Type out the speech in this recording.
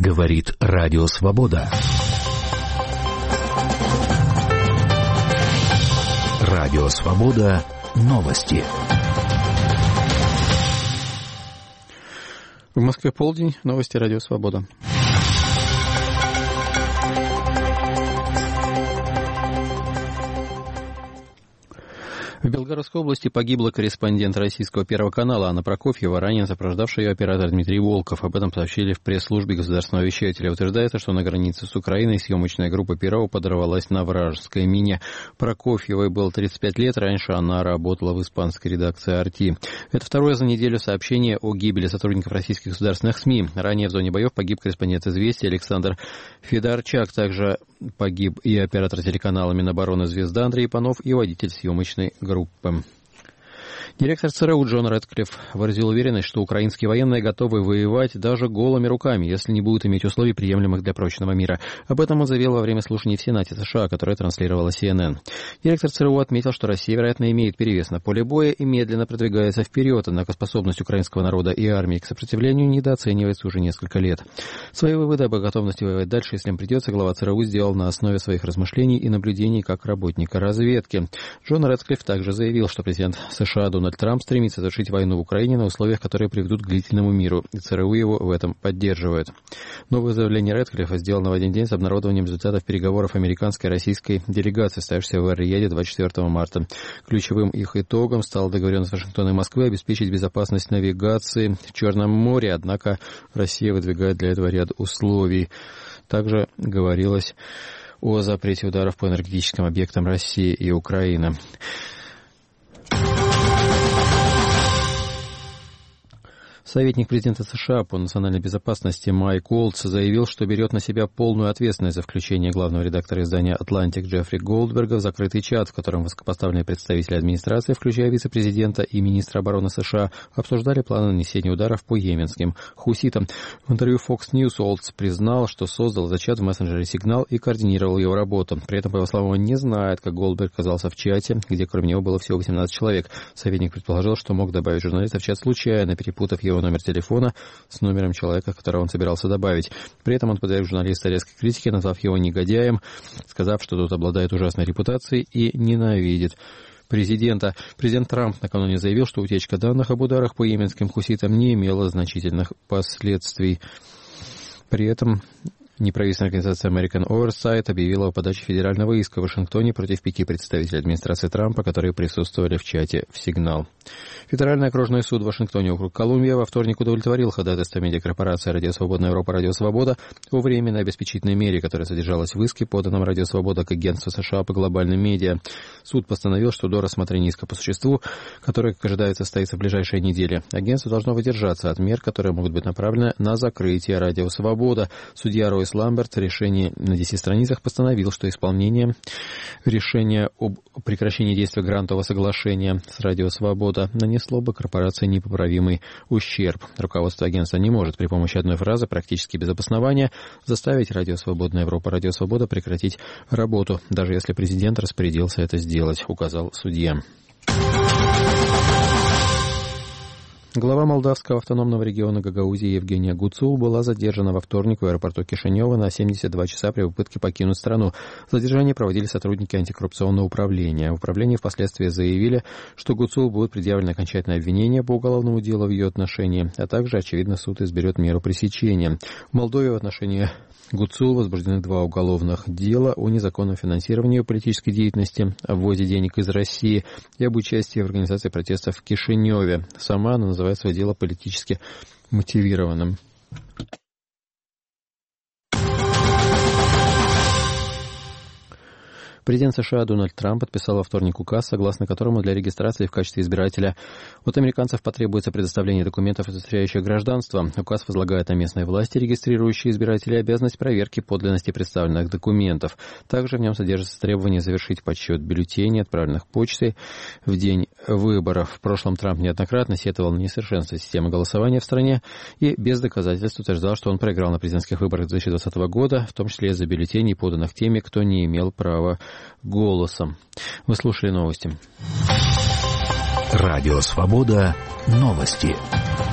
Говорит Радио Свобода. Радио Свобода. Новости. В Москве полдень. Новости Радио Свобода. В Белгородской области погибла корреспондент российского Первого канала Анна Прокофьева, ранее сопровождавший ее оператор Дмитрий Волков. Об этом сообщили в пресс-службе государственного вещателя. Утверждается, что на границе с Украиной съемочная группа Первого подорвалась на вражеской мине. Прокофьевой было 35 лет. Раньше она работала в испанской редакции «Арти». Это второе за неделю сообщение о гибели сотрудников российских государственных СМИ. Ранее в зоне боев погиб корреспондент «Известий» Александр Федорчак. Также погиб и оператор телеканала Минобороны «Звезда» Андрей Панов и водитель съемочной группы. Директор ЦРУ Джон Рэдклифф выразил уверенность, что украинские военные готовы воевать даже голыми руками, если не будут иметь условий, приемлемых для прочного мира. Об этом он заявил во время слушаний в Сенате США, которое транслировала CNN. Директор ЦРУ отметил, что Россия, вероятно, имеет перевес на поле боя и медленно продвигается вперед, однако способность украинского народа и армии к сопротивлению недооценивается уже несколько лет. Свои выводы об готовности воевать дальше, если им придется, глава ЦРУ сделал на основе своих размышлений и наблюдений как работника разведки. Джон Рэдклифф также заявил, что президент США Дональд Трамп стремится завершить войну в Украине на условиях, которые приведут к длительному миру, и ЦРУ его в этом поддерживает. Новое заявление Рэдклиффа сделано в один день с обнародованием результатов переговоров американской и российской делегаций, состоявшихся в Эр-Рияде 24 марта. Ключевым их итогом стала договоренность Вашингтона и Москвы обеспечить безопасность навигации в Черном море, однако Россия выдвигает для этого ряд условий. Также говорилось о запрете ударов по энергетическим объектам России и Украины. Советник президента США по национальной безопасности Майк Уолтс заявил, что берет на себя полную ответственность за включение главного редактора издания «Атлантик» Джеффри Голдберга в закрытый чат, в котором высокопоставленные представители администрации, включая вице-президента и министра обороны США, обсуждали планы нанесения ударов по йеменским хуситам. В интервью Fox News Уолтс признал, что создал за чат в мессенджере «Сигнал» и координировал его работу. При этом, по его словам, он не знает, как Голдберг оказался в чате, где кроме него было всего 18 человек. Советник предположил, что мог добавить журналиста в чат случайно, перепутав его номер телефона с номером человека, которого он собирался добавить. При этом он подверг журналиста резкой критике, назвав его негодяем, сказав, что тот обладает ужасной репутацией и ненавидит президента. Президент Трамп накануне заявил, что утечка данных об ударах по йеменским хуситам не имела значительных последствий. При этом неправительственная организация American Oversight объявила о подаче федерального иска в Вашингтоне против 5 представителей администрации Трампа, которые присутствовали в чате в «Сигнал». Федеральный окружной суд в Вашингтоне, округ Колумбия, во вторник удовлетворил ходатайство медиакорпорации «Радио Свобода Европа», «Радио Свобода» о временной обеспечительной мере, которая содержалась в иске, поданном «Радио Свобода» к агентству США по глобальным медиа. Суд постановил, что до рассмотрения иска по существу, которое, как ожидается, состоится в ближайшие недели, агентство должно воздержаться от мер, которые могут быть направлены на закрытие «Радио Свобода». Судья Ройс Ламберт в решении на 10 страницах постановил, что исполнение решения об прекращении действия грантового соглашения с «Радио Свобода» нанесло бы корпорации непоправимый ущерб. Руководство агентства не может при помощи одной фразы, практически без обоснования, заставить «Радио Свободная Европа», «Радио Свобода» прекратить работу, даже если президент распорядился это сделать, указал судья. Глава молдавского автономного региона Гагаузии Евгения Гуцул была задержана во вторник в аэропорту Кишинева на 72 часа при попытке покинуть страну. Задержание проводили сотрудники антикоррупционного управления. В управлении впоследствии заявили, что Гуцул будет предъявлено окончательное обвинение по уголовному делу в ее отношении, а также, очевидно, суд изберет меру пресечения. В Молдове в отношении Гуцул возбуждены 2 уголовных дела о незаконном финансировании политической деятельности, о ввозе денег из России и об участии в организации протестов в Кишиневе. Сама она называет свое дело политически мотивированным. Президент США Дональд Трамп подписал во вторник указ, согласно которому для регистрации в качестве избирателя от американцев потребуется предоставление документов, удостоверяющих гражданство. Указ возлагает на местные власти, регистрирующие избирателей, обязанность проверки подлинности представленных документов. Также в нем содержится требование завершить подсчет бюллетеней, отправленных почтой в день выборов. В прошлом Трамп неоднократно сетовал на несовершенство системы голосования в стране и без доказательств утверждал, что он проиграл на президентских выборах 2020 года, в том числе из-за бюллетеней, поданных теми, кто не имел права голосом. Вы слушали новости. Радио Свобода. Новости.